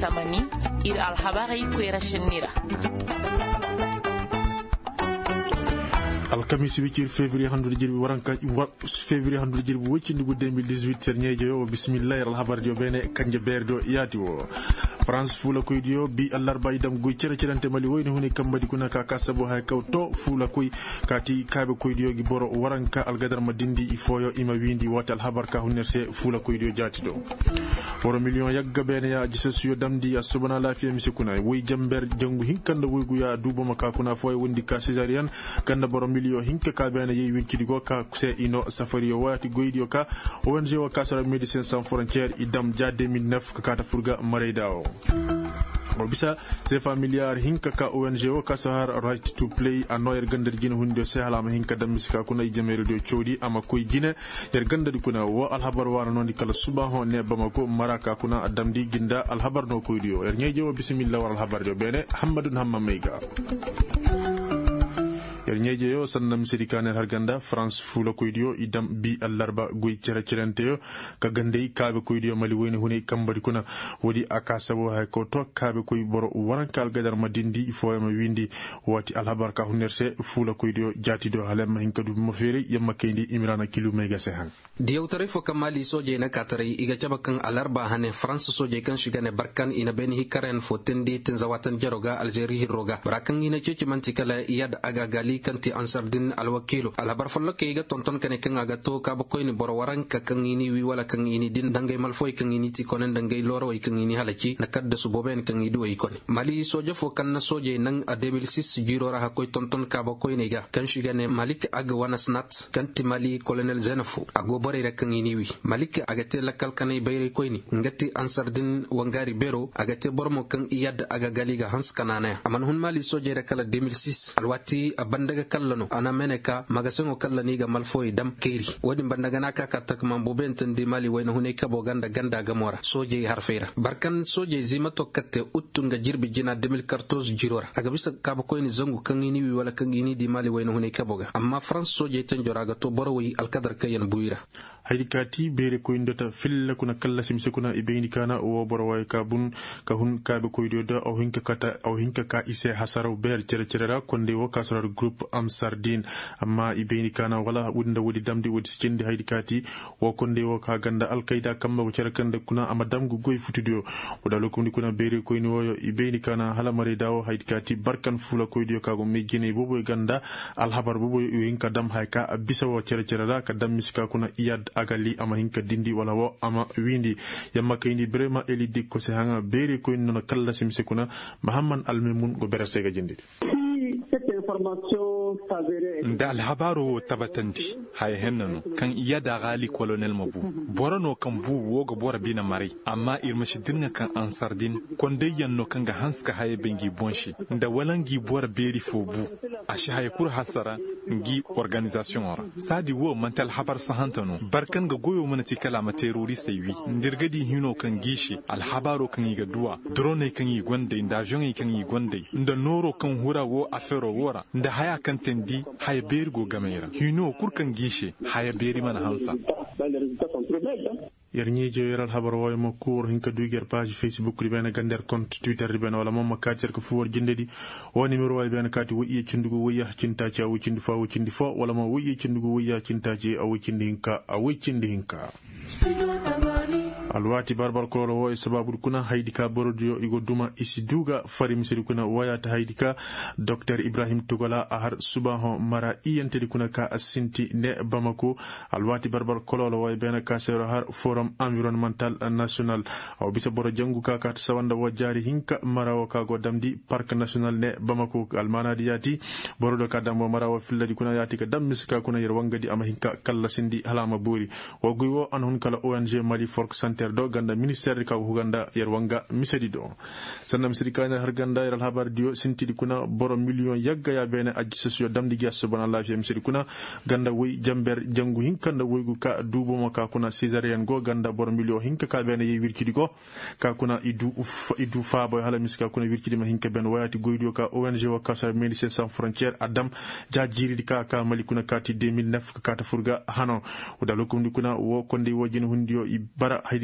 tamani ira alhabari kwera shinira alkamisi wikir février handude jirbi waranka février handude jirbi woccindigu 2018 terñejo yo bismillah alhabar jo bene kanje berdo yaati o France fula koydiyo bi allarba idam goy cerante mali woyno huni kambadi kuna ka kasabo hay kawto fula koy kati kaabe koydiyo gi boro waranka algadar madindi ifoyo ima windi wata alhabar ka hunnerse fula koydiyo jaati do boro million yagga bene ya jisesuyo damdi ya subana lafiya misikuna woy jamber jangu hinkanda woygu ya dubo maka kuna foy wondi ka cesarian kanda boro million hinka ka bene yeyi winkidi go ka se ino safari wati goydiyo ka ONG wa kasara Médecins Sans Frontières idam ja 2009 ka kata furga mareydao bisa sefa milliard hinka ka ONG o ka sahar right to play anoyer gandar gina hundo se halama hinka damisika kuna ijamere do chodi ama koy gina yer gandar kuna wo alhabar wana non kala subaho ne bamako maraka kuna adamdi ginda alhabar no koy dio yer nyejo bismillah wal alhabar do bene hamadun hamma meiga nyeje yo sannam sidikaner harganda France fula koydiyo idam bi allarba goy cerante ka gandey kaabe koydiyo mali woni huni kambadi kuna wodi akasabo hay ko to kaabe koy boro warankal gadar madindi ifo ma windi wati alhabar ka hunerse fula koydiyo jati do halem hinkadu mo fere yamma kayndi imrana kilu mega sehan diyawtare fo kamali soje na katare iga jabakan alarba hane France soje kan shiga ne barkan ina beni hikaren fo tendi tinzawatan jaroga Algeria roga barakan ina ceci mantikala iyad aga gali kanti ansardin alwakilu alhabar fallo ke iga tonton kane kan aga to ka bakoy ni boro waranka kan ini wi wala kan ini din dangay malfoy kan ini ti konen dangay loro way kan ini halaci nakadda su boben kan idu way kon mali soje fo kan na soje nan a 2006 jiro ra hakoy tonton ka bakoy ni ga kan shiga ne malik aga wana snat kanti mali colonel Zenafou ago bare rek kan ini wi malik aga te lakal kanay bayre koy ni ngati ansardin wangari bero aga te bormo kan iyad aga galiga hans kanana aman hun mali soje rekala 2006 alwati abanda kallano ana meneka magasengo kallani ga malfoy dam keri wodi bandaga naka katak mambo benten di mali wayno hune kabo ganda gamora soje harfeira barkan soje zimato katte uttunga jirbi jina 2014 jirora aga bisa kabo koyni zangu kangini wi wala kangini di mali wayno hune kabo ga amma France soje tanjora ga to borwi alkadar kayen buira haydikati bere koyndota filla kuna kala simse kuna ibeyni kana o boroway ka bun ka hun kaabe koydoda o hinka kata o hinka ka ise hasaro ber cerera konde wo kasrar group am sardine amma ibeyni kana wala wunda wodi damdi wodi cikindi haydikati wo konde wo ka ganda alqaida kamma ko cerakande kuna amadam gu goy futudio wadalo ko kuna bere koyni wo ibeyni kana hala mare dawo haydikati barkan fula koydio ka go mejjene bobo ganda alhabar bobo hinka dam hayka bisawo cerera ka dam miska kuna iyad agali ama hinka dindi wala wo ama windi yamma kayni brema eli dikko se hanga bere ko non kala simse kuna Muhammad Almemun go berasega jindi nda alhabaro tabatanti hay hennano kan iyada gali colonel mabu borano kan bu woga bora bina mari amma irmashi dinga kan ansardin konde yanno kan ga hanska hay bengi bonshi nda walangi bora beri fobu ashi hay kur hasara ngi organisation ora sadi wo mantal habar sahantano barkan ga goyo mana ti kalama terroriste wi ndirgadi hino kan gishi alhabaro kan yiga duwa drone kan yi gonde nda avion kan yi gonde nda noro kan hura wo afero wora nda haya kan tendi haya bergo gamera hino kurkan gishe haya beri mana hamsa yerñijo yeral habar way mo cour hinka duger page Facebook ribena gander compte Twitter ribena wala mom makatier ko fuwor jindedi o numéro way ben kati wiye cindugo wiya cintaci a wicindi fo wala mo wiye cindugo wiya cintaci a wicindi hinka alwati barbar kolo wo sababu kuna haydika borodio igo duma isi duga fari misiri kuna wayata haydika Dr Ibrahim Tugola ahar subaho mara iyante kuna ka asinti ne Bamako alwati barbar kolo wo bena ka sero har forum environnemental national aw bisa boro jangu ka ka sawanda wajari hinka mara wo ka go damdi parc national ne Bamako almana diyati borodo ka dambo mara wo filladi kuna yati ka dam miska kuna yer wangadi ama hinka kala sindi halama buri wo guyo an hun kala ONG Mali Fork Center do ganda ministère ka huganda yerwanga misedi do sanam sirikana har ganda yer habar dio sintidi kuna boro million yagga ya bene ajji sosio damdi giya subhanallah fi misedi kuna ganda wi jamber jangu hinkanda woygu ka dubo mo ka kuna cesarian go ganda boro million hinka ka bene yi wirkidi go ka kuna idu faabo hala miska kuna wirkidi ma hinka ben wayati goydio ka ONG wa kasar Médecins Sans Frontières adam jajiri ka Mali kuna kati 2009 ka ta furga hano udalo kum kuna wo konde wojin hundio ibara haydi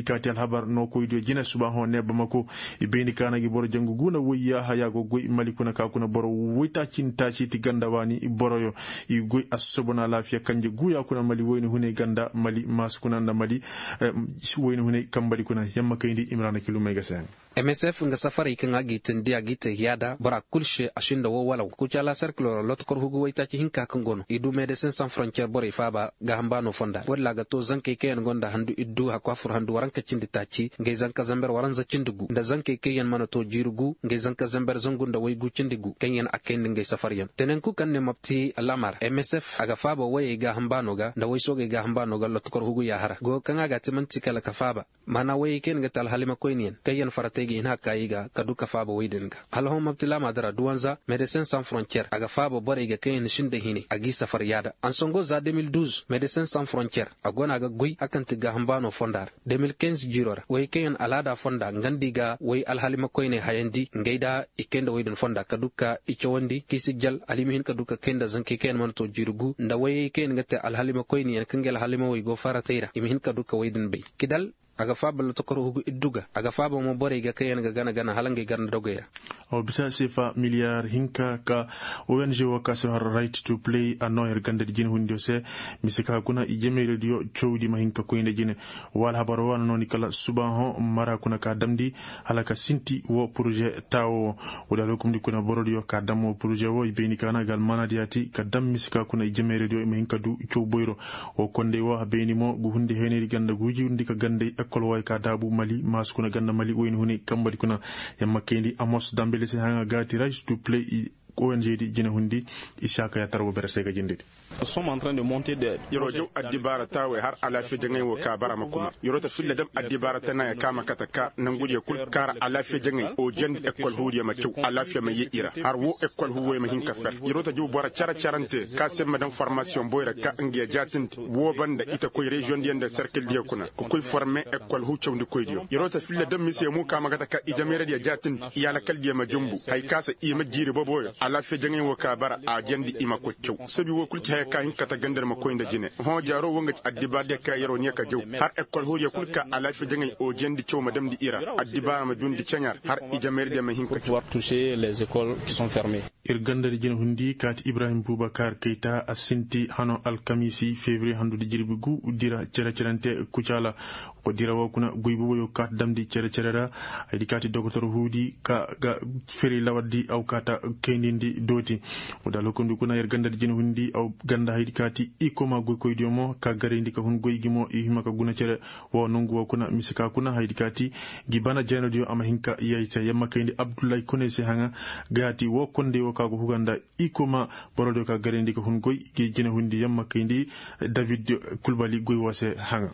kati alhabar no ko idio jina suba ho ne bamako ibeni kana gi boro jangu guna wiya haya go goy malikuna ka kuna boro wita cinta ci ti ganda wani boro yo i goy asobona lafiya kanje guya kuna mali woyni hune ganda mali mas kuna nda mali woyni hune kambali kuna yamma kayndi imrana kilu mega sen MSF nga safari kan agitin dia gite yada bara kulshe ashinda wo wala ku chala circular lot kor hugu waita ci hinka kan gono idu Médecins Sans Frontières bore faba ga hambano fonda wala ga to zanke ke en gonda handu iddu ha kwafur handu waranka cindi taci ngai zanka zamber waranza cindugu nda zanke ke yan mana to jirugu ngai zanka zamber zangunda waygu cindigu kan yan aken ngai safariyan tenen ku kan ne mapti alamar MSF aga faba waye ga hambano ga nda way soge ga hambano ga lot kor hugu ya hara go kan aga timanti kala ka faba mana waye ken ga tal halima koyniyan kayan farate ina kayiga kaduka faba waydinga alhom mabtila madara duwanza Médecins Sans Frontières aga faba bore ga kayin shinda hine agi safar yada an songo za 2012 Médecins Sans Frontières agona ga gui akan tiga hambano fondar 2015 jirora way kayin alada fonda ngandiga way alhalima koyne hayandi ngaida ikenda waydin fonda kaduka ichawandi kisijal alimihin kaduka kenda zanke kayin manto jirugu nda way kayin ngate alhalima koyne kangel halima way go farataira imihin kaduka waydin bay kidal aga fabal to koro hugu idduga aga faba mo bore ga kayen ga gana halange garna dogoya o bisa sefa milliard hinka ka ONG wakaso har right to play anoyer gande jin hundio se misika kuna ijeme radio chowdi ma hinka ko inde jine wal habaro wan non kala subaho mara kuna ka damdi halaka sinti wo projet tawo wala ko mdi kuna borodio ka damo projet wo ibeni kana gal manadiati ka dam misika kuna ijeme radio ma hinka du chowboyro o konde wo beni mo gu hunde heneri ganda guji undi ka gande kolway ka dabu mali mas kuna ganda mali oyni huni kambali kuna yamma kendi amos dambele se hanga gati right to play ONG di jina hundi ishaka ya tarwo berse ga jindidi sommes en train de monter de yorojo adibara tawe har ala fi jangay wo ka bara makuma yorota fille dam adibara tana ya kama kataka nangudi kul kara ala fi jangay o jend ekol hudiya ma ciw ala fi ma yira har wo ekol huwe ma hinka fer yorota ju bora cara carante ka sem madam formation boyra ka ngiya jatin wo banda ita koy region diende cercle dia kuna ko koy former ekol hu ciwndi koy dio yorota fille dam mise mu kama kataka ijamere dia jatin yala kal dia ma jumbu hay kasa ima jiri boboyo ala fi jangay wo ka bara a jendi ima ko ciw sabi wo kul ka hin kata gandar ma ko inda jine ho jaro wonga addiba de ka yaro ne ka jow har ekol horiya kulka ala fi jangay o jendi ciw madam di ira addiba ma jundi cianyar har ijamer de ma hin ka pouvoir toucher les écoles qui sont fermées ir gandar jine hundi kat Ibrahim Boubacar Keita asinti hano alkamisi février handu di jirbi gu dira cerante kucala ko dira wa kuna guybo yo kat damdi cerera ay kati docteur hudi ka ga feri lawadi aw kata kendindi doti o dalo ko ndukuna ir gandar jine hundi aw ganda haydi kati ikoma goy koy diomo ka garindi ka hun goy gimo i himaka guna cere wo nungu wa kuna misika kuna haydi kati gibana jeno dio ama hinka yayta yamma kayndi Abdoulaye Kone se hanga gati wo konde wo ka go huganda ikoma borodo ka garindi ka hun goy gi jine hundi yamma kayndi David Kulbali goy wase hanga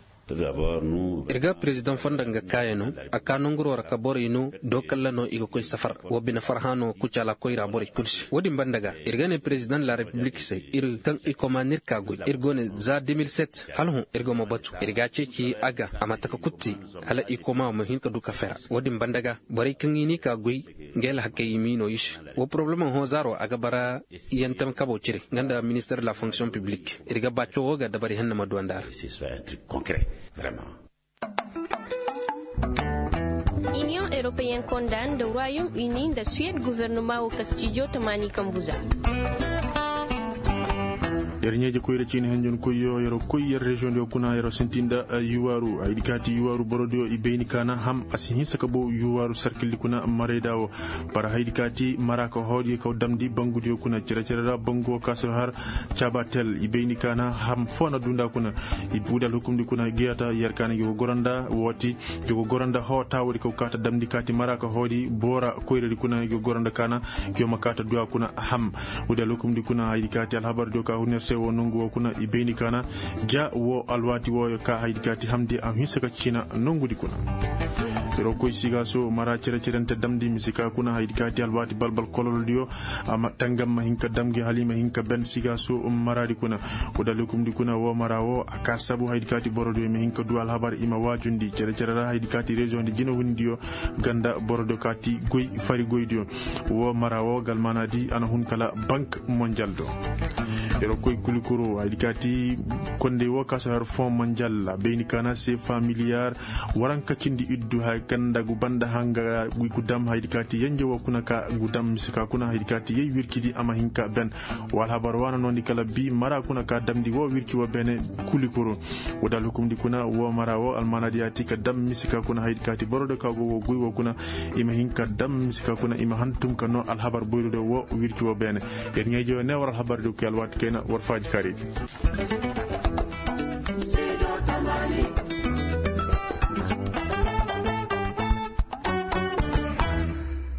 irga president fondanga kayeno akanongro raka borino dokallano igo koy safar wobina farhano kucala koyra bori kursi wodi bandaga irga ne president la republique se ir kan ikomanir kagoy irgone za 2007 halhu irgo mabatu irga ceci aga amataka kutti hala ikoma mo hinka duka fera wodi bandaga bori kan yini kagoy ngel hakayimi no yish wo problème ho zaro aga bara yentam kabo cire nganda ministère de la fonction publique irga baccio woga dabari hanna madwandar concret vraiment. Union européenne condamne le Royaume-Uni de Suède gouvernement au Castillo Tamani Kambuza. Yernyeje koyre chini henjon koyo yero koyer region de kuna yero sentinda yuwaru aidikati yuwaru borodio ibeni kana ham asihin sakabo yuwaru circle kuna maredawo para haidikati maraka hodi ko damdi bangudio kuna cerera bango kaso har chabatel ibeni kana ham fona dunda kuna ibudal hukumdi kuna giata yerkana yo goranda woti yo goranda ho tawri ko kata damdi kati maraka hodi bora koyre kuna yo goranda kana yo makata dua kuna ham udal hukumdi kuna haidikati alhabar do ka huner wo nungu kuna ibeni kana ja wo alwati wo ka haidikati hamdi am hisaka china nungu dikuna ro koy siga so mara cerente damdi misika kuna haidikati alwati balbal kolol dio ama tangam ma hinka damgi halima hinka ben siga so maradi kuna odalukum dikuna wo marawo akasabu haidikati borodo me hinka dual habar ima wajundi cerera haidikati region di jino hundio ganda borodo kati goy fari goy dio wo marawo galmanadi ana hun kala bank mondial do ro koy kulikuru haydikati konde wo kasar fond mondial beyni kana se familiar waranka cindi iddu hay kanda gu banda hanga gudam haydikati yanje wo kuna ka gudam misika kuna haydikati yey wirkidi ama hinka ben wal habar wana non kala bi mara kuna ka damdi wo wirki wo bene kulikuru wadal hukumdi kuna wo mara wo almanadiati ka dam misika kuna haydikati borode ka go guy wo kuna ima hinka dam misika kuna ima hantum kano al habar boyrude wo wirki wo bene yer ngejo ne war habar do kelwat kena war faji kari